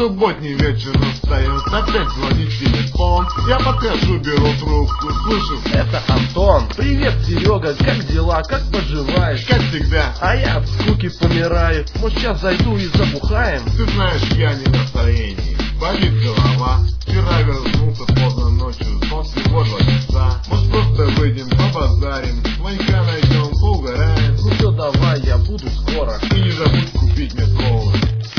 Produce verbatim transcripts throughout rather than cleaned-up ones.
Субботний вечер устает, опять звонит телефон. Я подхожу, беру трубку, слышу: это Антон. Привет, Серега, как дела, как поживаешь? Как всегда. А я от скуки помираю. Может, сейчас зайду и забухаем? Ты знаешь, я не в настроении. Болит голова. Вчера вернулся поздно ночью, сон всего два часа. Может, просто выйдем, побазарим, манька найдем, поугараем. Ну все, давай, я буду скоро. И не забудь купить мне колы.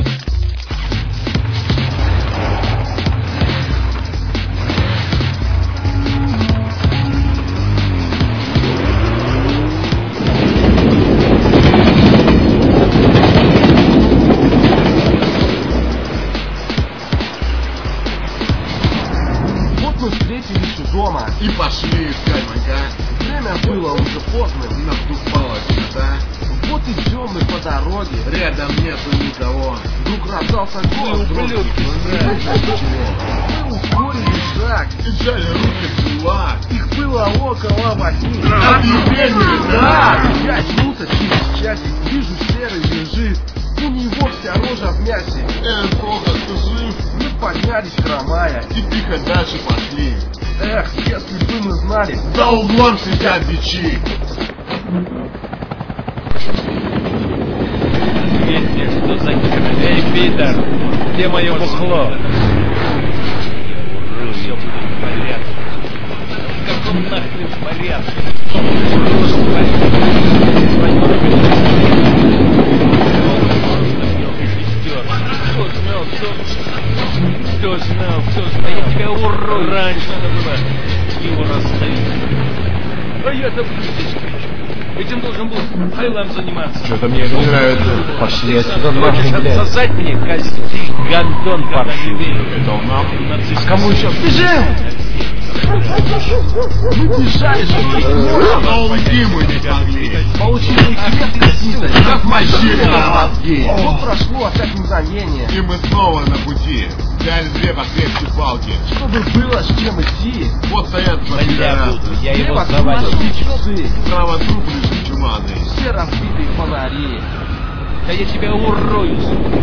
Мы встретились у дома и пошли искать манька. Время было уже поздно, наступала темнота. Вот идем мы по дороге, рядом нету никого. Вдруг раздался голос: ублюдки, мы ускорили шаг и взяли руки в кулак. Их было около восьми. Объявление, да! Я очнулся через часик, вижу, серый лежит. У него вся рожа в мясе. Эх, плохо, ты жив? Мы поднялись, хромая, и тихо дальше пошли. Эх, если бы мы знали. За углом сидят бичи. Песня, что за хер? Эй, Питер, где мое бухло? Все будет в порядке. В каком нахрен порядке? Кто знал, кто знал, я тебя урою. Раньше надо было его расставить. А я-то этим должен был Хайлам заниматься. Что-то мне не нравится. Пошли отсюда нахрен, блядь. Хочешь отсосать мне, Костя? Гандон паршивый. Это он нахуй. А кому еще? Бежим! Мы бежали, что но уйти мы не смогли. Получили крепкий сито, как мозжили на мозги. Вот прошло опять мгновение, и мы снова на пути. Взяли две покрепче палки, чтобы было с чем идти. Вот стоят два пидораса. Я его Слева завалил. часы, справа труп лежит чуманный. все разбитые фонари. Да я тебя урою.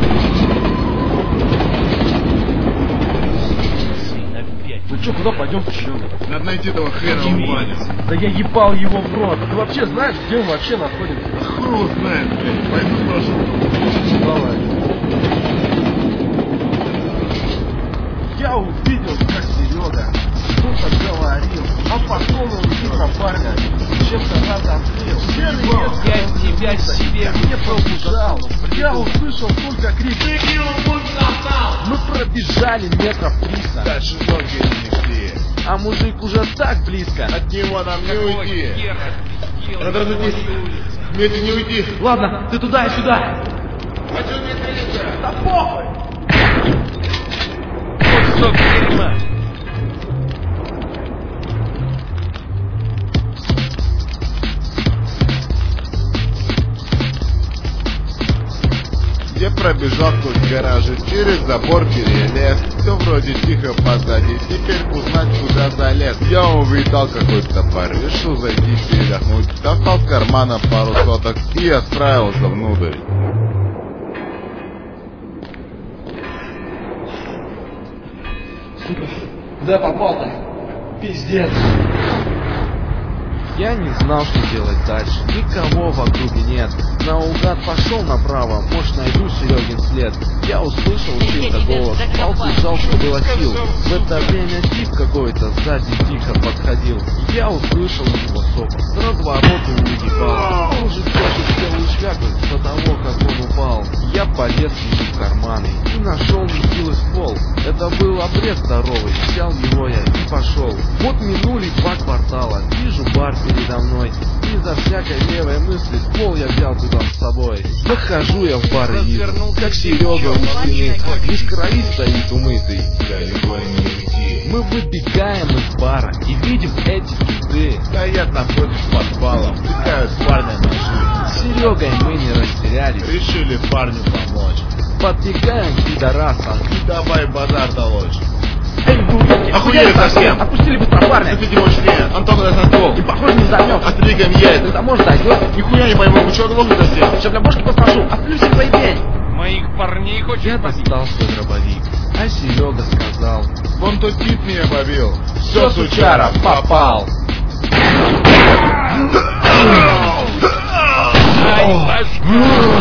Ну что, куда пойдем еще? Надо найти этого хрена в бане. Да я ебал его в рот. Ты вообще знаешь, где он вообще находится? Хуй его знает, блядь. Пойду спрошу. Давай. Я увидел, как Серега что-то говорил, а потом он видно парня чем-то разозлил. Я тебя себе не побежал. Я услышал только крик. Мы пробежали метров триста. Дальше ноги не шли. А мужик уже так близко. От него нам не уйти. Надо разуйтись. Вместе не уйти. Ладно, ты туда и сюда. А что мне двигаться? Да похуй. Кусок дерьма. Я пробежал сквозь гаражи, через забор перелез. Все вроде тихо позади, теперь узнать куда залез. Я увидал какой-то бар, решил зайти передохнуть. Достал с кармана пару соток и отправился внутрь. Сука, куда попал-то? Пиздец. Я не знал, что делать дальше. Никого в округе нет. Наугад пошел направо, может найду Серегин след. Я услышал чей-то голос, пал бежал, что было сил. В это время тип какой-то сзади тихо подходил. Я услышал его сопот, с разворота уебал. Мужик тоже сделал шляпы до того, как он упал. Я полез ему в карманы и нашел нехилый ствол. Это был обрез здоровый, взял его я и пошел. Вот минули два квартала, вижу бар передо мной. Безо всякой левой мысли ствол я взял туда с собой. Захожу я в бар и вижу, как Серега у стены весь крови стоит умытый. Мы выбегаем из бара и видим эти киты. Стоят напротив подвала, втыкают парня ножи. С Серегой мы не растерялись, решили парню помочь. подбегаем к пидорасам И давай базар долочь. Эй, ублюдки, Охуели совсем! Отпустили быстро парня! Отпустите мощнее! Антон нас отвел! И похоже не взорвем! Отодвигаем яйца! Ты может дойдет? Нихуя не пойму, вы что оглохли совсем? Сейчас для бошки поспрошу, а в плюсе твой день! Моих парней хочешь Я побить? достал свой дробовик, а Серега сказал: вон тот тип меня побил. все, сучара, попал. Ай, башка!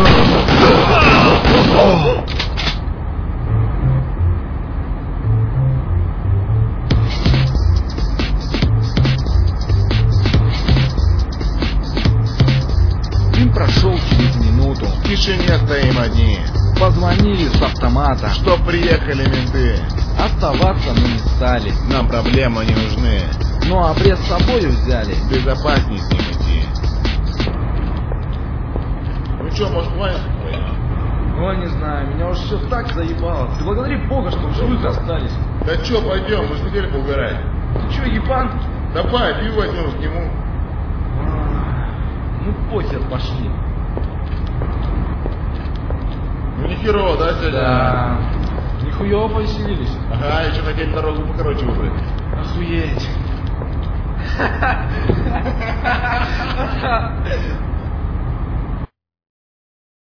Фильм прошел через минуту. В тишине стоим одни. Позвонили с автомата. Что приехали менты. Оставаться мы не стали. Нам проблемы не нужны. Ну а обрез с собой взяли. Безопасней с ним идти. Ну чё, может, поехать? Ой, не знаю, меня уже все так заебало. Ты благодари Бога, что в живых остались. Да чё, пойдем, мы же хотели поугарать. Ты чё, ебан? Давай, пиво возьмем к нему. Ну похер, пошли. Ну не херово, да, сегодня? Да. Нихуево повеселились. Ага, еще хотели дорогу покороче выбрать. Охуеть.